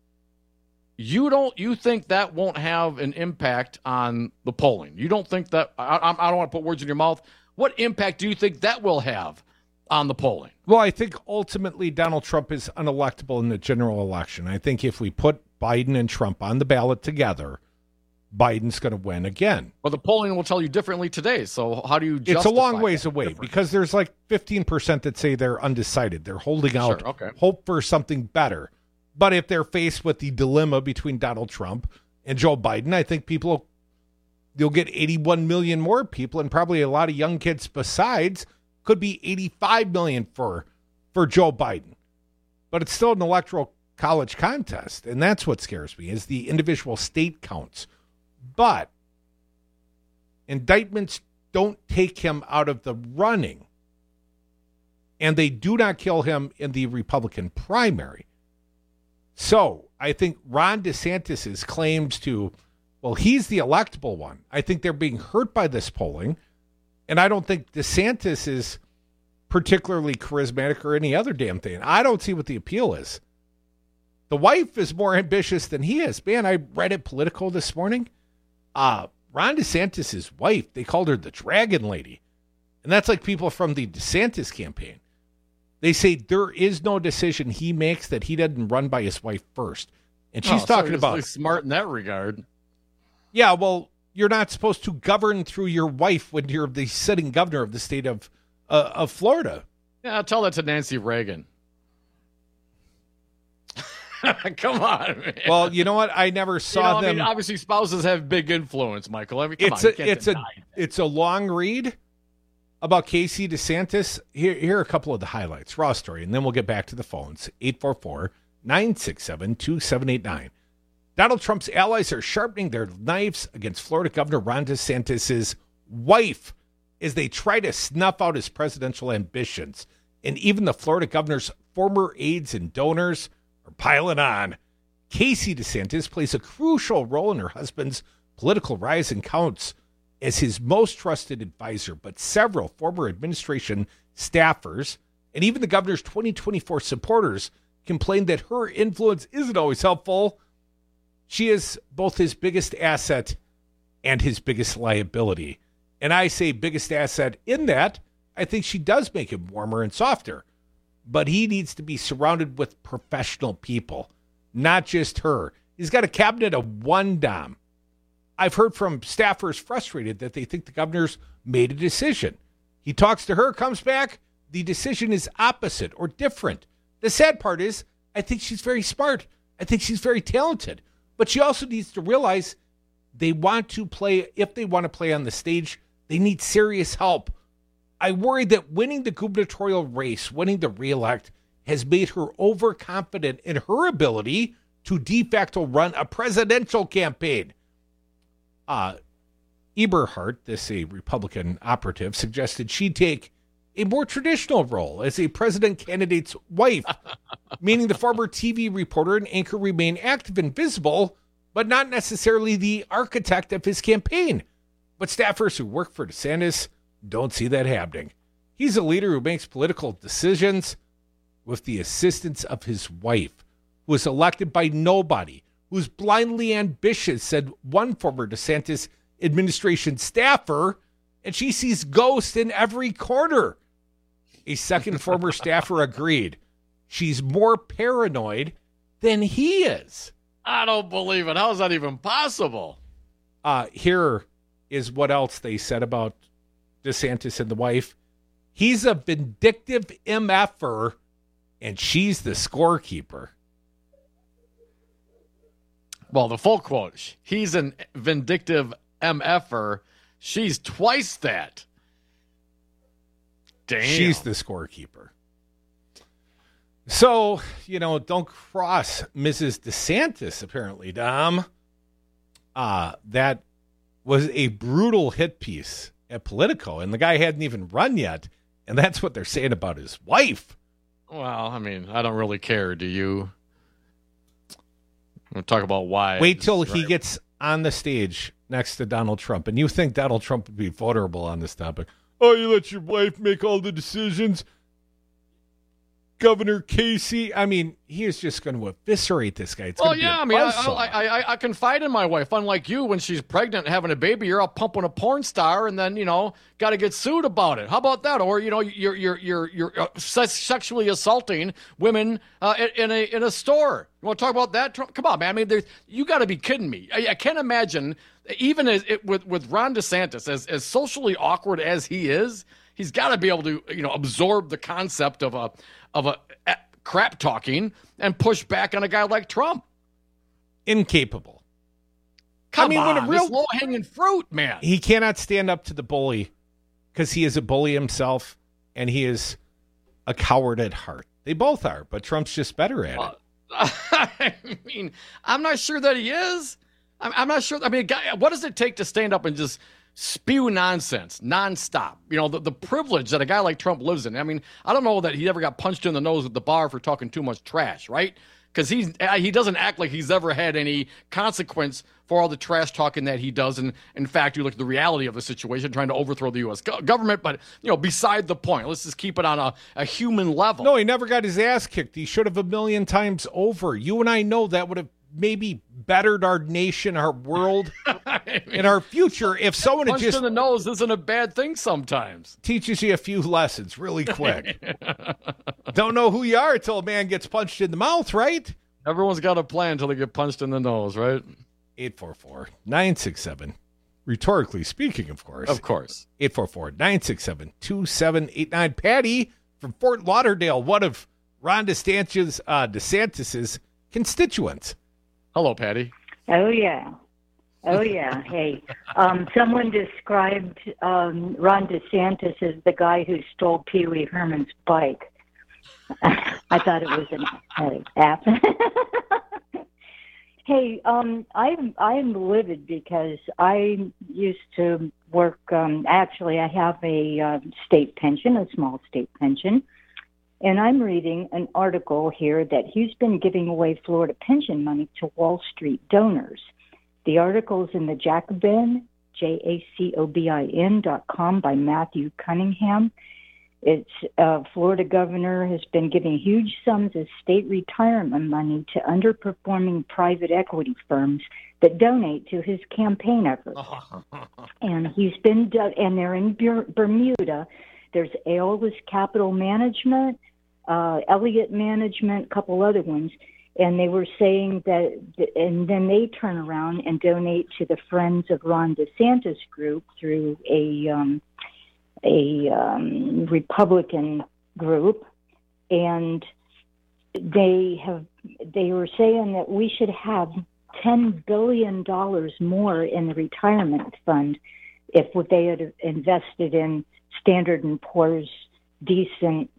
You think that won't have an impact on the polling? You don't think that? I don't want to put words in your mouth. What impact do you think that will have on the polling? Well, I think ultimately Donald Trump is unelectable in the general election. I think if we put Biden and Trump on the ballot together, Biden's going to win again. Well, the polling will tell you differently today. So how do you justify It's a long ways away because there's like 15% that say they're undecided. They're holding out hope for something better. But if they're faced with the dilemma between Donald Trump and Joe Biden, I think you'll get 81 million more people and probably a lot of young kids besides. Could be 85 million for Joe Biden. But it's still an electoral college contest. And that's what scares me is the individual state counts. But indictments don't take him out of the running, and they do not kill him in the Republican primary. So I think Ron DeSantis' claims to, he's the electable one. I think they're being hurt by this polling, and I don't think DeSantis is particularly charismatic or any other damn thing. I don't see what the appeal is. The wife is more ambitious than he is. Man, I read it Politico this morning. Ron DeSantis' wife, they called her the Dragon Lady. And that's like people from the DeSantis campaign. They say there is no decision he makes that he doesn't run by his wife first. And she's talking about really smart in that regard. Yeah, well, you're not supposed to govern through your wife when you're the sitting governor of the state of Florida. Yeah, I'll tell that to Nancy Reagan. Come on, man. Well, you know what? I never saw them. I mean, obviously, spouses have big influence, Michael. I mean, it's a long read about Casey DeSantis. Here are a couple of the highlights. Raw story, and then we'll get back to the phones. 844-967-2789. Donald Trump's allies are sharpening their knives against Florida Governor Ron DeSantis' wife as they try to snuff out his presidential ambitions. And even the Florida governor's former aides and donors are piling on. Casey DeSantis plays a crucial role in her husband's political rise and counts as his most trusted advisor, but several former administration staffers and even the governor's 2024 supporters complained that her influence isn't always helpful. She is both his biggest asset and his biggest liability. And I say biggest asset in that I think she does make him warmer and softer. But he needs to be surrounded with professional people, not just her. He's got a cabinet of one dom. I've heard from staffers frustrated that they think the governor's made a decision. He talks to her, comes back, the decision is opposite or different. The sad part is, I think she's very smart. I think she's very talented. But she also needs to realize they want to play, if they want to play on the stage, they need serious help. I worry that winning the gubernatorial race, winning the reelect, has made her overconfident in her ability to de facto run a presidential campaign. Eberhardt, a Republican operative, suggested she take a more traditional role as a president candidate's wife, meaning the former TV reporter and anchor remain active and visible, but not necessarily the architect of his campaign. But staffers who work for DeSantis don't see that happening. He's a leader who makes political decisions with the assistance of his wife, who was elected by nobody, who's blindly ambitious, said one former DeSantis administration staffer, and she sees ghosts in every corner. A second former staffer agreed. She's more paranoid than he is. I don't believe it. How is that even possible? Here is what else they said about DeSantis and the wife. He's a vindictive MFer, and she's the scorekeeper. Well, the full quote, he's a vindictive MFer. She's twice that. Damn. She's the scorekeeper. So, don't cross Mrs. DeSantis, apparently, Dom. That was a brutal hit piece at Politico, and the guy hadn't even run yet, and that's what they're saying about his wife. Well, I mean, I don't really care, do you? We'll talk about why. Wait till he gets on the stage next to Donald Trump, and you think Donald Trump would be vulnerable on this topic. Oh, you let your wife make all the decisions? Governor Casey, I mean, he is just going to eviscerate this guy. It's I confide in my wife. Unlike you, when she's pregnant and having a baby, you're out pumping a porn star, and then got to get sued about it. How about that? Or you're sexually assaulting women in a store. You want to talk about that? Come on, man. I mean, you got to be kidding me. I can't imagine, even with Ron DeSantis, as socially awkward as he is, he's got to be able to absorb the concept of a crap talking and push back on a guy like Trump. Incapable. Come on, real low hanging fruit, man. He cannot stand up to the bully because he is a bully himself, and he is a coward at heart. They both are, but Trump's just better at it. I mean, I'm not sure that he is. I'm not sure. I mean, what does it take to stand up and just spew nonsense nonstop? The privilege that a guy like Trump lives in. I mean, I don't know that he ever got punched in the nose at the bar for talking too much trash, right? Because he doesn't act like he's ever had any consequence for all the trash talking that he does. And in fact, you look at the reality of the situation, trying to overthrow the U.S. government. But, beside the point, let's just keep it on a human level. No, he never got his ass kicked. He should have 1,000,000 times over. You and I know that would have maybe bettered our nation, our world, and our future if someone had Punched just in the nose isn't a bad thing sometimes. teaches you a few lessons really quick. Don't know who you are until a man gets punched in the mouth, right? Everyone's got a plan until they get punched in the nose, right? 844-967. Rhetorically speaking, of course. Of course. 844-967-2789. Patty from Fort Lauderdale, one of Ron DeSantis's constituents. Hello, Patty. Oh, yeah. Hey, someone described Ron DeSantis as the guy who stole Pee Wee Herman's bike. I thought it was an app. Hey, I'm livid because I used to work. Actually, I have a state pension, a small state pension, and I'm reading an article here that he's been giving away Florida pension money to Wall Street donors. The article's in the Jacobin, JACOBIN.com by Matthew Cunningham. It's Florida governor has been giving huge sums of state retirement money to underperforming private equity firms that donate to his campaign efforts. And he's been, and they're in Bermuda. There's Aeolus Capital Management, Elliott Management, a couple other ones. And they were saying that, and then they turn around and donate to the Friends of Ron DeSantis group through a Republican group, and they were saying that we should have $10 billion more in the retirement fund if they had invested in Standard & Poor's decent,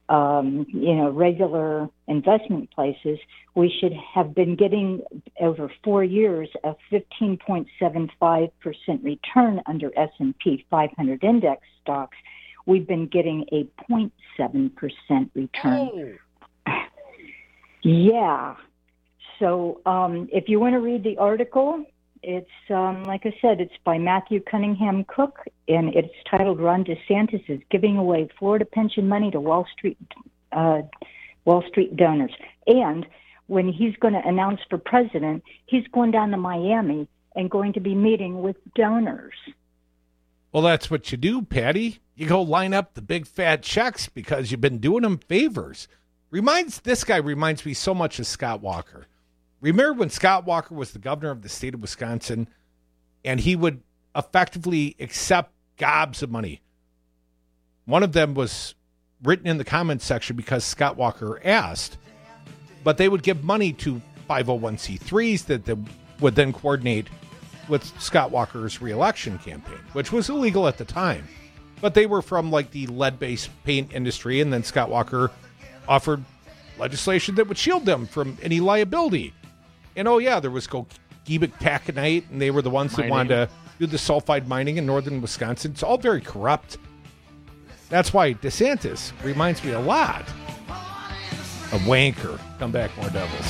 regular investment places. We should have been getting over 4 years a 15.75% return under S&P 500 index stocks. We've been getting a 0.7% return. Oh. Yeah. So if you want to read the article, it's, like I said, it's by Matthew Cunningham Cook, and it's titled Ron DeSantis is Giving Away Florida Pension Money to Wall Street Donors. And when he's going to announce for president, he's going down to Miami and going to be meeting with donors. Well, that's what you do, Patty. You go line up the big fat checks because you've been doing them favors. This guy reminds me so much of Scott Walker. Remember when Scott Walker was the governor of the state of Wisconsin, and he would effectively accept gobs of money? One of them was written in the comments section because Scott Walker asked, but they would give money to 501c3s that would then coordinate with Scott Walker's reelection campaign, which was illegal at the time. But they were from like the lead-based paint industry, and then Scott Walker offered legislation that would shield them from any liability. And oh yeah, there was Gogebic taconite, and they were the ones that wanted to do the sulfide mining in northern Wisconsin. It's all very corrupt. That's why DeSantis reminds me a lot of Wanker. Come back, more Devils.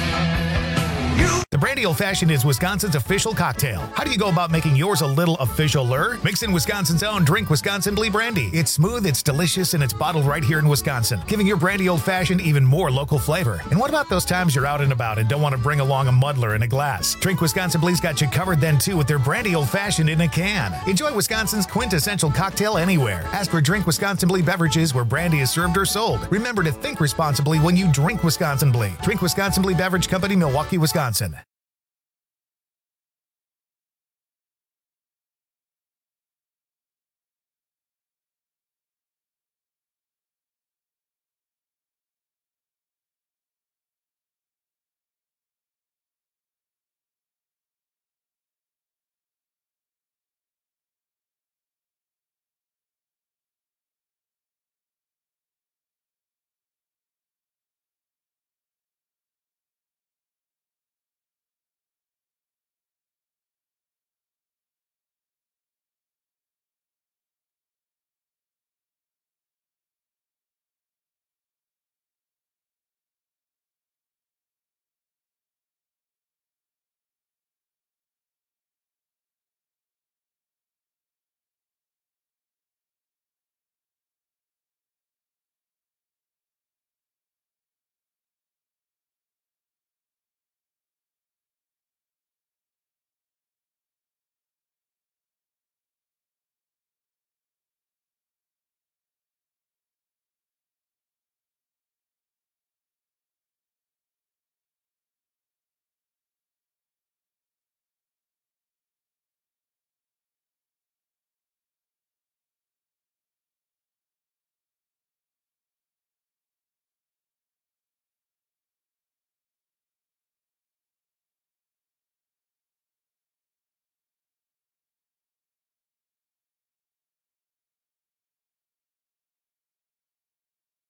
The Brandy Old Fashioned is Wisconsin's official cocktail. How do you go about making yours a little official-er? Mix in Wisconsin's own Drink Wisconsin Blee Brandy. It's smooth, it's delicious, and it's bottled right here in Wisconsin, giving your Brandy Old Fashioned even more local flavor. And what about those times you're out and about and don't want to bring along a muddler in a glass? Drink Wisconsin Blee's got you covered then, too, with their Brandy Old Fashioned in a can. Enjoy Wisconsin's quintessential cocktail anywhere. Ask for Drink Wisconsin Blee beverages where brandy is served or sold. Remember to think responsibly when you drink Wisconsin Blee. Drink Wisconsin Blee Beverage Company, Milwaukee, Wisconsin.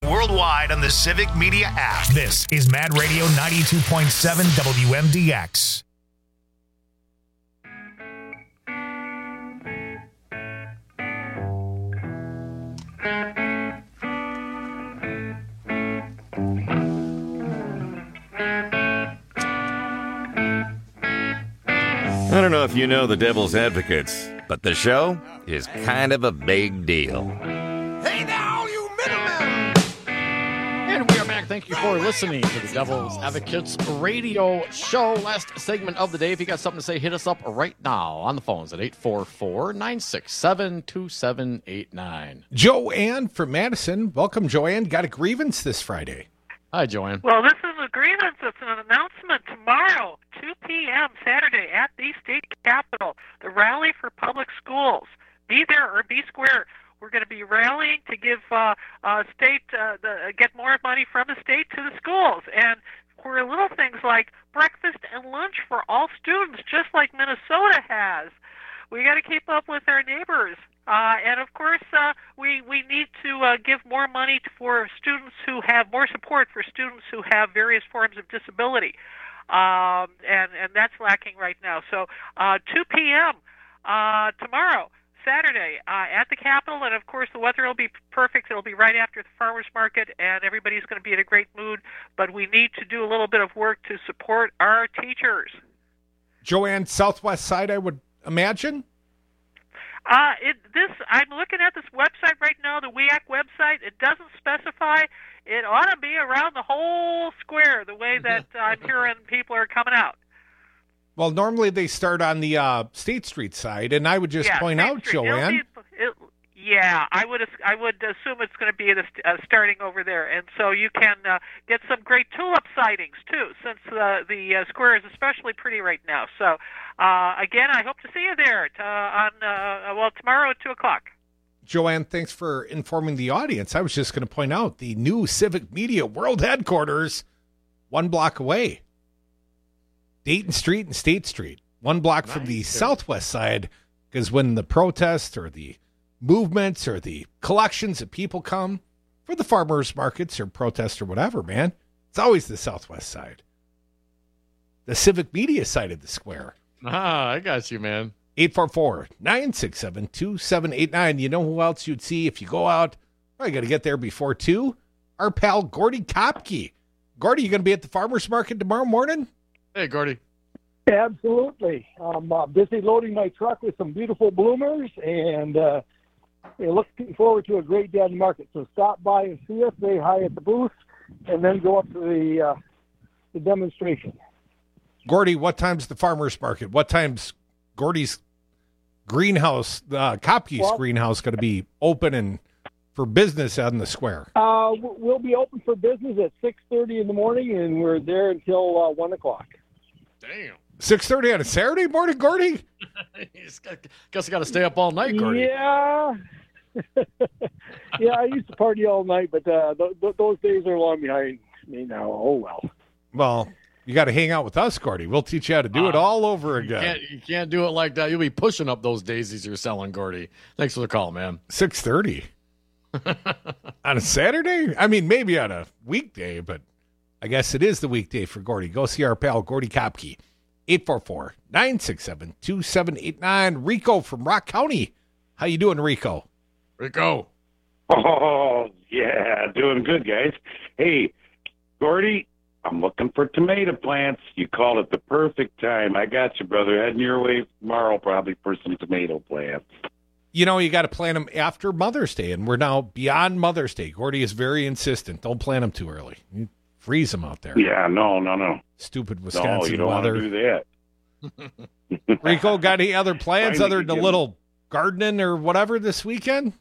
worldwide on the Civic Media app. This is Mad Radio 92.7 WMDX. I don't know if you know the Devil's Advocates, but the show is kind of a big deal. Hey now, you middlemen! And we are back. Thank you for listening to the Devil's Advocates radio show. Last segment of the day. If you got something to say, hit us up right now on the phones at 844-967-2789. Joanne from Madison. Welcome, Joanne. Got a grievance this Friday. Hi, Joanne. Well, this is a grievance. It's an announcement tomorrow, 2 p.m. Saturday at the state capitol, the Rally for Public Schools. Be there or be square. We're going to be rallying to give get more money from the state to the schools, and for little things like breakfast and lunch for all students, just like Minnesota has. We got to keep up with our neighbors. And, of course, we need to give more money for students who have more support for students who have various forms of disability. And that's lacking right now. So 2 p.m. Tomorrow, Saturday, at the Capitol. And, of course, the weather will be perfect. It'll be right after the farmers market, and everybody's going to be in a great mood. But we need to do a little bit of work to support our teachers. Joanne, Southwest Side, I would imagine? I'm looking at this website right now, the WEAC website. It doesn't specify. It ought to be around the whole square, the way that I'm hearing people are coming out. Well, normally they start on the State Street side, and I would just point out, Joanne. I would assume it's going to be starting over there, and so you can get some great tulip sightings too, since the square is especially pretty right now. So again, I hope to see you there tomorrow at 2:00. Joanne, thanks for informing the audience. I was just going to point out the new Civic Media World Headquarters, 1 block away. Dayton Street and State Street, 1 block from the Southwest side, because when the protests or the movements or the collections of people come for the farmers markets or protests or whatever, man, it's always the Southwest side. The Civic Media side of the square. I got you, man. 844-967-2789. You know who else you'd see if you go out? I got to get there before 2. Our pal Gordy Kopke. Gordy, you going to be at the farmers market tomorrow morning? Hey, Gordy. Absolutely. I'm busy loading my truck with some beautiful bloomers, and looking forward to a great day on the market. So stop by and see us, say hi at the booth, and then go up to the demonstration. Gordy, what time's the farmers market? What time's Gordy's greenhouse, Kopke's greenhouse, going to be open and for business out in the square? We'll be open for business at 6:30 in the morning, and we're there until 1 o'clock. Damn. 6:30 on a Saturday morning, Gordy? Guess I got to stay up all night, Gordy. Yeah. Yeah, I used to party all night, but those days are long behind me now. Oh, well. Well, you got to hang out with us, Gordy. We'll teach you how to do it all over again. You can't do it like that. You'll be pushing up those daisies you're selling, Gordy. Thanks for the call, man. 6:30 on a Saturday? I mean, maybe on a weekday, but I guess it is the weekday for Gordy. Go see our pal, Gordy Kopke. 844-967-2789. Rico from Rock County. How you doing, Rico? Rico. Oh, yeah, doing good, guys. Hey, Gordy, I'm looking for tomato plants. You called it the perfect time. I got you, brother. Heading your way tomorrow probably for some tomato plants. You know, you got to plant them after Mother's Day, and we're now beyond Mother's Day. Gordy is very insistent. Don't plant them too early. You freeze them out there. Yeah, no. Stupid Wisconsin no, you don't weather. Want to do that. Rico, got any other plans other than a little gardening or whatever this weekend?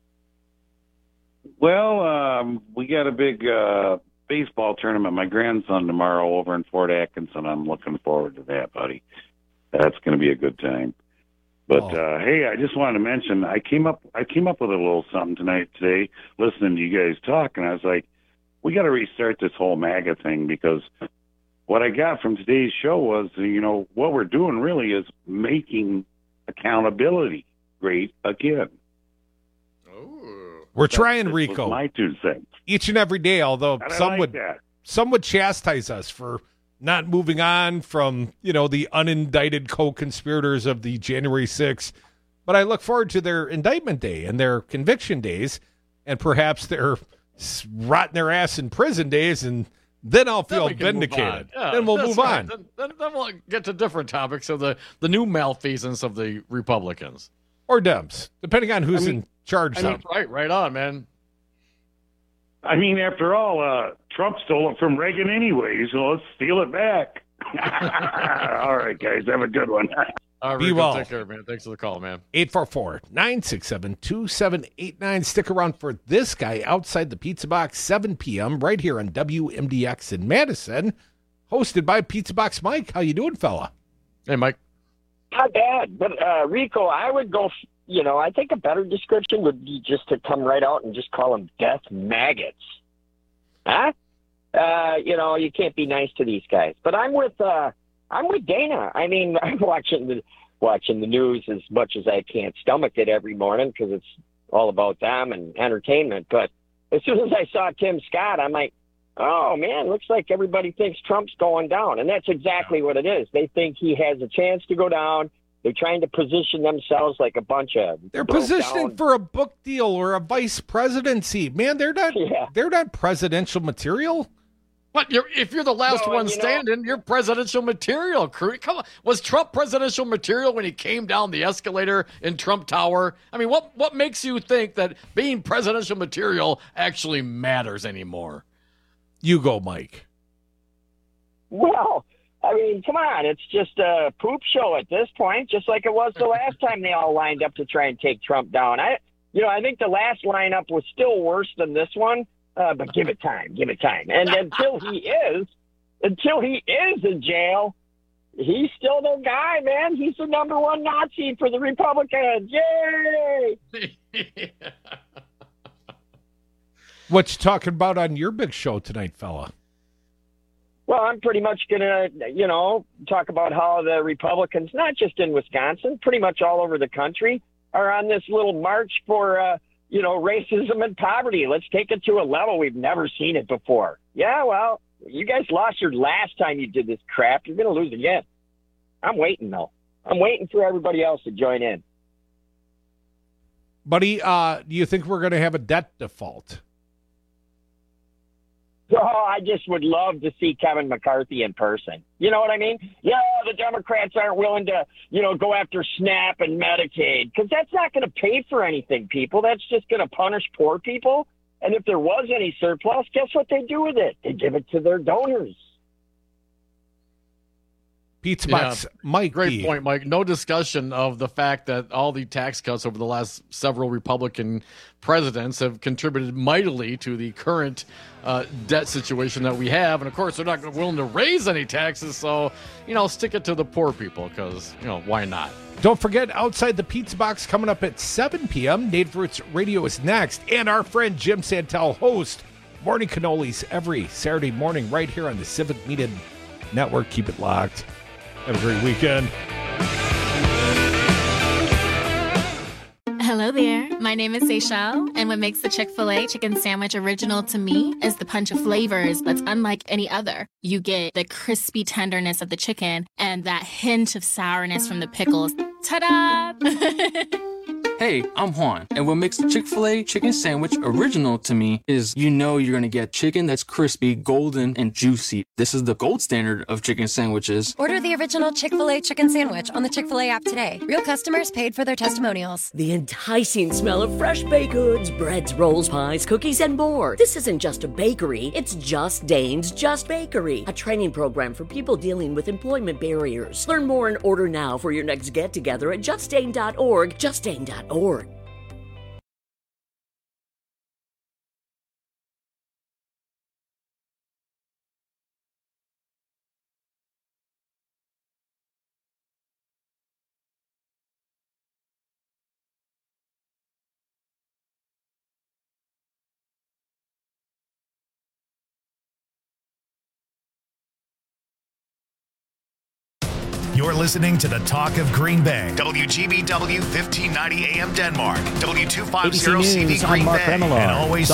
Well, we got a big baseball tournament. My grandson tomorrow over in Fort Atkinson. I'm looking forward to that, buddy. That's going to be a good time. But hey, I just wanted to mention I came up with a little something today, listening to you guys talk, and I was like, we got to restart this whole MAGA thing, because what I got from today's show was, what we're doing really is making accountability great again. We're trying, Rico. My 2 cents. each and every day, although And I some like would that. some would chastise us for not moving on from, the unindicted co-conspirators of the January 6th. But I look forward to their indictment day and their conviction days and perhaps their rotting their ass in prison days, and then I'll feel vindicated. Yeah, then we'll that's move right. on. Then we'll get to different topics of the new malfeasance of the Republicans. Or Dems, depending on who's in charge. Right on, man. I mean, after all, Trump stole it from Reagan anyway, so let's steal it back. All right, guys, have a good one. Be well. Take care, man. Thanks for the call, man. 844-967-2789. Stick around for this guy outside the Pizza Box, 7 p.m. right here on WMDX in Madison, hosted by Pizza Box Mike. How you doing, fella? Hey, Mike. Not bad, but Rico, I would go. I think a better description would be just to come right out and just call them death maggots. Huh? You can't be nice to these guys. But I'm with Dana. I mean, I'm watching the news as much as I can't stomach it every morning because it's all about them and entertainment. But as soon as I saw Tim Scott, I'm like, oh, man, looks like everybody thinks Trump's going down. And that's exactly what it is. They think he has a chance to go down. They're trying to position themselves like a bunch of... They're positioning for a book deal or a vice presidency. Man, they're not presidential material. What? If you're the last one standing, you're presidential material, crew. Come on. Was Trump presidential material when he came down the escalator in Trump Tower? I mean, what makes you think that being presidential material actually matters anymore? You go, Mike. Well, I mean, come on. It's just a poop show at this point, just like it was the last time they all lined up to try and take Trump down. I think the last lineup was still worse than this one. But give it time. And until he is in jail, he's still the guy, man. He's the number one Nazi for the Republicans. Yay! What you talking about on your big show tonight, fella? Well, I'm pretty much going to, talk about how the Republicans, not just in Wisconsin, pretty much all over the country, are on this little march for, racism and poverty. Let's take it to a level we've never seen it before. Yeah, well, you guys lost your last time you did this crap. You're going to lose again. I'm waiting, though. I'm waiting for everybody else to join in. Buddy, do you think we're going to have a debt default? Oh, I just would love to see Kevin McCarthy in person. You know what I mean? Yeah, the Democrats aren't willing to, go after SNAP and Medicaid because that's not going to pay for anything, people. That's just going to punish poor people. And if there was any surplus, guess what they do with it? They give it to their donors. Pizza Box, Mike. Great point, Mike. No discussion of the fact that all the tax cuts over the last several Republican presidents have contributed mightily to the current debt situation that we have. And, of course, they're not willing to raise any taxes. So, stick it to the poor people because, why not? Don't forget, Outside the Pizza Box coming up at 7 p.m. Native Roots Radio is next. And our friend Jim Santel hosts Morning Cannolis every Saturday morning right here on the Civic Media Network. Keep it locked. Have a great weekend. Hello there. My name is Seychelle, and what makes the Chick-fil-A chicken sandwich original to me is the punch of flavors that's unlike any other. You get the crispy tenderness of the chicken and that hint of sourness from the pickles. Ta-da! Hey, I'm Juan, and what makes the Chick-fil-A chicken sandwich original to me is you're going to get chicken that's crispy, golden, and juicy. This is the gold standard of chicken sandwiches. Order the original Chick-fil-A chicken sandwich on the Chick-fil-A app today. Real customers paid for their testimonials. The enticing smell of fresh baked goods, breads, rolls, pies, cookies, and more. This isn't just a bakery, it's Just Dane's Just Bakery, a training program for people dealing with employment barriers. Learn more and order now for your next get-together at justdane.org, justdane.org. You're listening to the Talk of Green Bay. WGBW 1590 AM Denmark. W250 ABC CD News, I'm Green Mark Bay. Remillard. And always